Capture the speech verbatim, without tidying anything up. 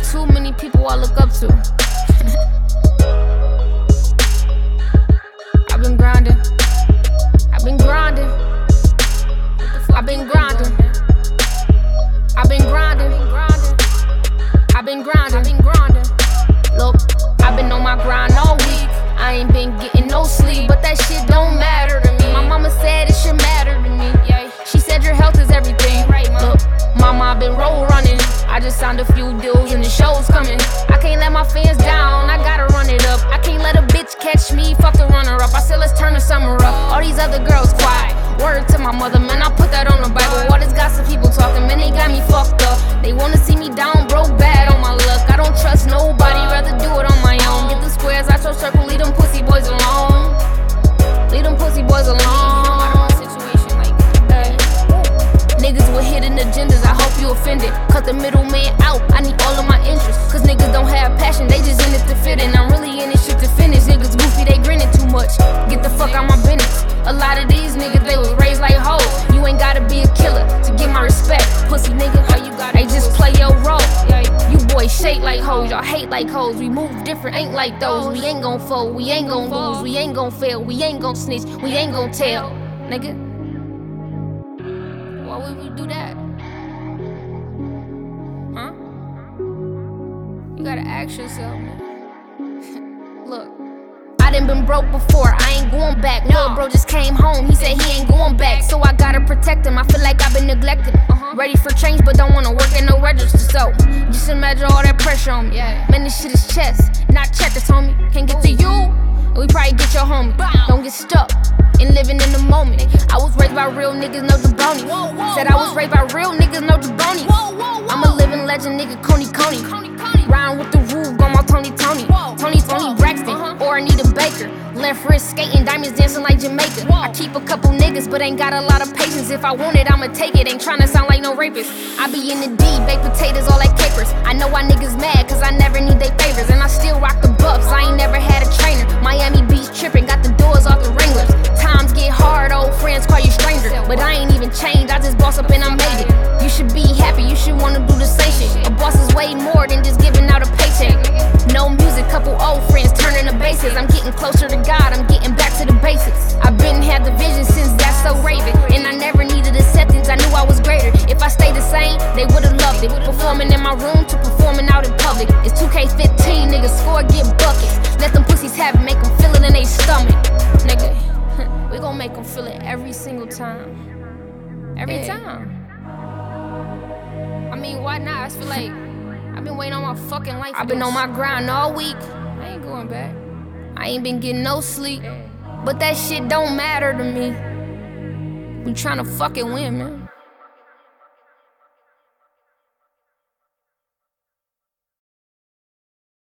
too many people I look up to. I've been grinding. I've been grinding. I've been grinding. I've been grinding. I've been grinding. Look, I've been on my grind all week. I ain't been getting no sleep, but that shit don't matter to me. My mama said it should matter to me. She said your health is everything. Look, mama, I've been road running. I just signed a few deals and the show's coming. I can't let my fans down, I gotta run it up. I can't let a bitch catch me, fuck the runner up. I said let's turn the summer up. All these other girls quiet. Word to my mother, man, I put that on the Bible. All this gossip people talking, man, they got me fucked up. They wanna see me down, broke, bad on my luck. I don't trust nobody, rather do it on my own. Get the squares out your circle, leave them pussy boys alone. Leave them pussy boys alone. Niggas with hidden agendas, I hope you offended. Cut the middleman out, I need all of my interests. Cause niggas don't have passion, they just in it to fit in. I'm really in this shit to finish. Niggas goofy, they grinning too much. Get the fuck out my business. A lot of these niggas, they was raised like hoes. You ain't gotta be a killer to get my respect. Pussy nigga, how you got it? They just play your role. You boys shake like hoes, y'all hate like hoes. We move different, ain't like those. We ain't gon' fold, we ain't gon' lose, we ain't gon' fail, we ain't gon' snitch, we ain't gon' tell. Nigga, why would we do that? Huh? You gotta ask yourself, man. Look, I done been broke before, I ain't going back. No. Lil' bro just came home, he said he ain't going back. So I gotta protect him, I feel like I've been neglected. uh-huh. Ready for change, but don't wanna work at no register. So, just imagine all that pressure on me. yeah. Man, this shit is chess, not checkers, homie. Can't get to you, we probably get your homie. Don't get stuck in living in the moment. I was raised by real niggas, no jabroni. Said I was raised by real niggas, no jabroni. I'm a living legend, nigga, Coney Coney. Riding with the roof, gon' my Tony Tony. Tony Tony Braxton, or Anita Baker. Left wrist skating, diamonds dancing like Jamaica. I keep a couple niggas, but ain't got a lot of patience. If I want it, I'ma take it. Ain't tryna sound like no rapist. I be in the D, baked potatoes, all like capers. I know why niggas mad, cause I never need they favors. And I still rock the buffs, I ain't never had a trainer. Miami Beach tripping, got the doors off the Wranglers. Times get hard, old friends call you stranger. But I ain't even changed, I just boss up and I made it. You should be happy, you should wanna do the same shit. A boss is way more than just giving out a paycheck. No music, couple old friends turning the bases. I'm getting closer to God, I'm getting back to the basics. I've been had the vision since that's so Raven. And I never needed acceptance, I knew I was greater. If I stayed the same, they would've loved it. Performing in my room to performing out in public. It's two K fifteen, niggas score, get buckets. Let them pussies have it, make them feel it in they stomach. Nigga, we gon' make them feel it every single time. Every yeah. time. I mean, why not? I feel like I've been waiting on my fucking life. I've been on my grind all week. I ain't going back. I ain't been getting no sleep. But that shit don't matter to me. We tryna fucking win, man.